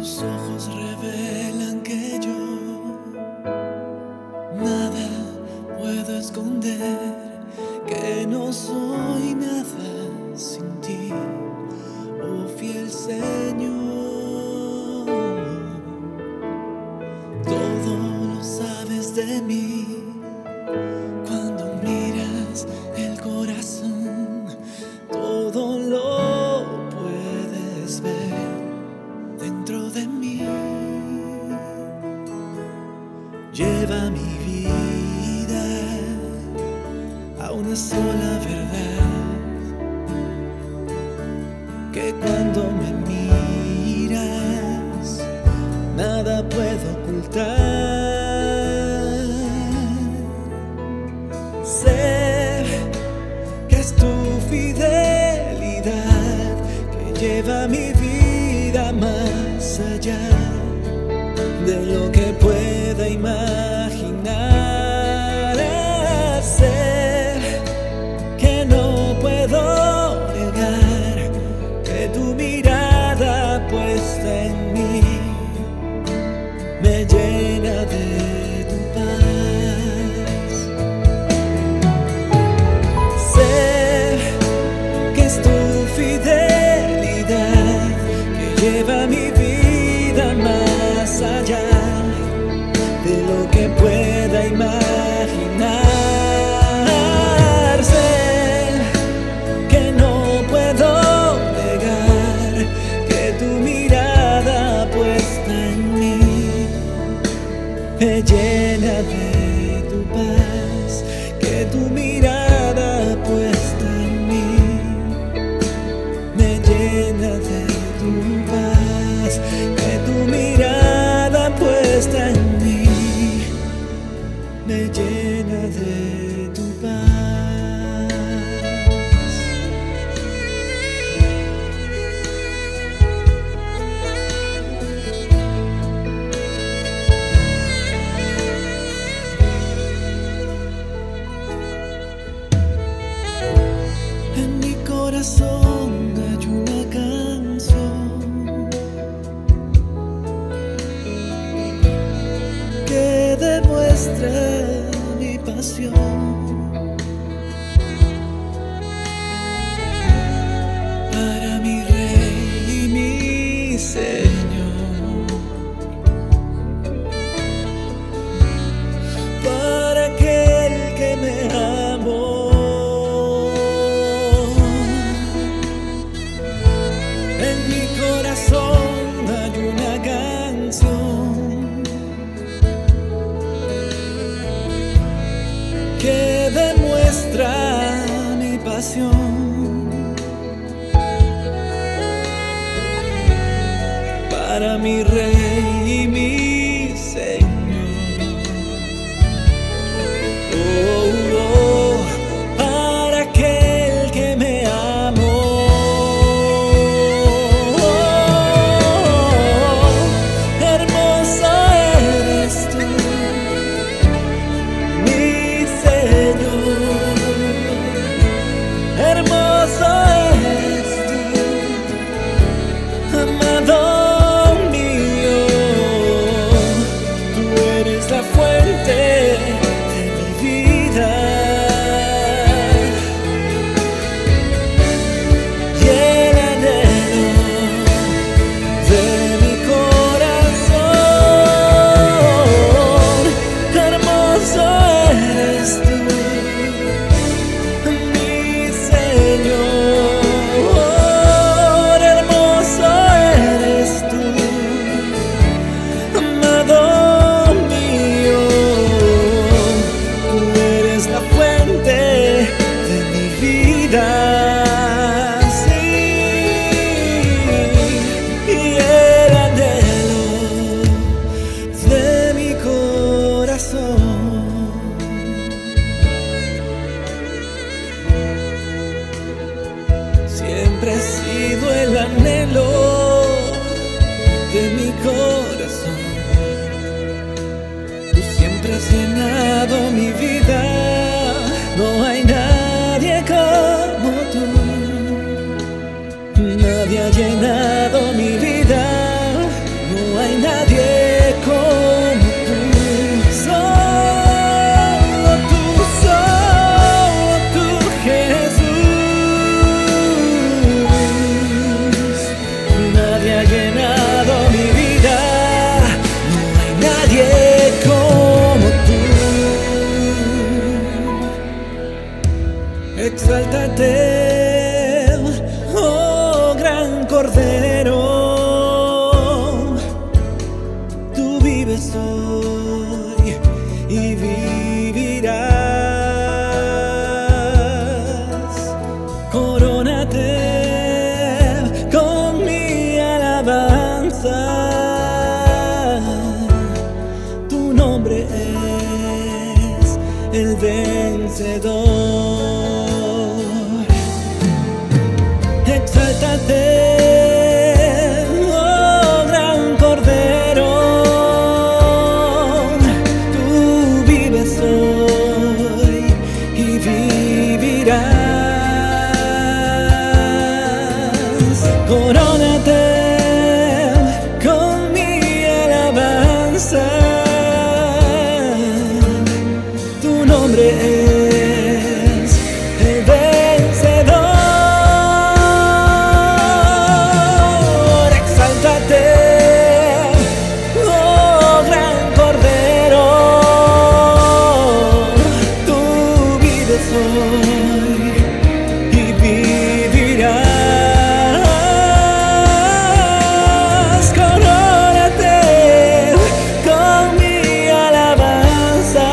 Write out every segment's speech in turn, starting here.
Tus ojos revelan que yo nada puedo esconder, que no soy nada sin ti, oh fiel Señor. Todo lo sabes de mí, cuando miras el corazón, todo lo puedes ver dentro de mí. Lleva mi vida a una sola verdad, que cuando me miras nada puedo ocultar. Sé que es tu fidelidad que lleva mi vida más allá de lo que pueda imaginar. Sé que no puedo negar que tu mirada puesta en mí me llena de tu paz. Sé que es tu fidelidad que lleva mi vida más allá de lo que pueda imaginar. Sé que no puedo negar que tu mirada puesta en mí me llena de tu paz, que tu mirada puesta en mí me llena de tu paz, que tu mirada puesta en mí me llena de tu paz. En mi corazón hay una canción que demuestra mi pasión para mi Rey y mi Señor, para aquel que me amó. En mi corazón hay una canción que demuestra mi pasión para mi Rey y mi Señor. Oh, oh, para aquel que me amó. Hermoso eres tú, mi Señor. Hermoso eres tú, amado mío. Tú eres la fuente de mi vida y el anhelo de mi corazón. Hermoso eres tú, mi Señor. Hermoso eres tú, amado mío. Tú eres la fuente de mi vida, sí, y el anhelo de mi corazón. Siempre has sido el anhelo de mi corazón. Tú siempre has llenado mi vida. No hay nadie como tú. Nadie ha llenado mi vida. No Cordero, tú vives hoy y vivirás. Corónate con mi alabanza. Tu nombre es el vencedor. Exáltate, oh gran Cordero, tú vives hoy y vivirás. Corónate con mi alabanza. Tu nombre es el vencedor. Y vivirás. Corónate con mi alabanza.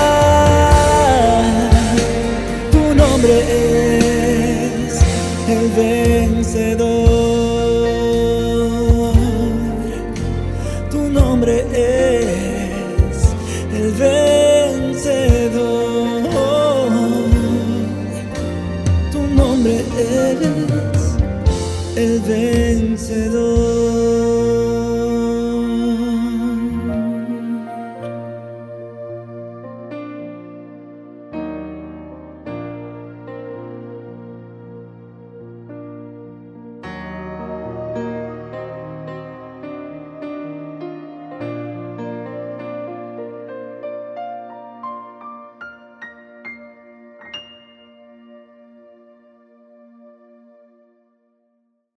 Tu nombre es el vencedor. Tu nombre es el vencedor. Tu nombre es el vencedor.